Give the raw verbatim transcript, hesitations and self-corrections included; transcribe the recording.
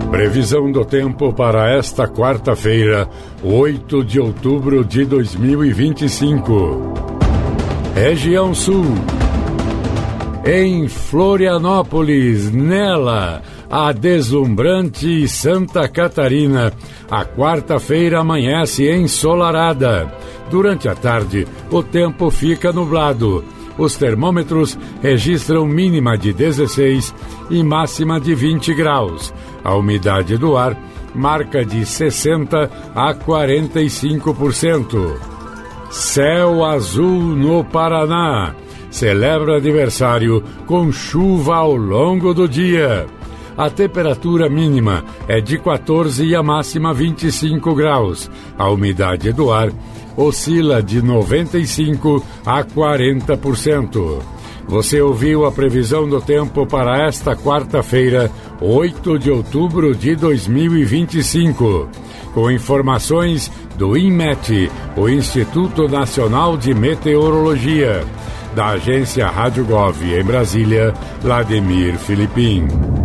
Previsão do tempo para esta quarta-feira, oito de outubro de dois mil e vinte e cinco. Região Sul. Em Florianópolis, nela, a deslumbrante Santa Catarina, a quarta-feira amanhece ensolarada. Durante a tarde, o tempo fica nublado. Os termômetros registram mínima de dezesseis e máxima de vinte graus. A umidade do ar marca de sessenta a quarenta e cinco por cento. Céu azul no Paraná. Celebra aniversário com chuva ao longo do dia. A temperatura mínima é de quatorze e a máxima vinte e cinco graus. A umidade do ar oscila de noventa e cinco a quarenta por cento. Você ouviu a previsão do tempo para esta quarta-feira, oito de outubro de dois mil e vinte e cinco. Com informações do INMET, o Instituto Nacional de Meteorologia. Da agência Rádio Gov em Brasília, Vladimir Filipim.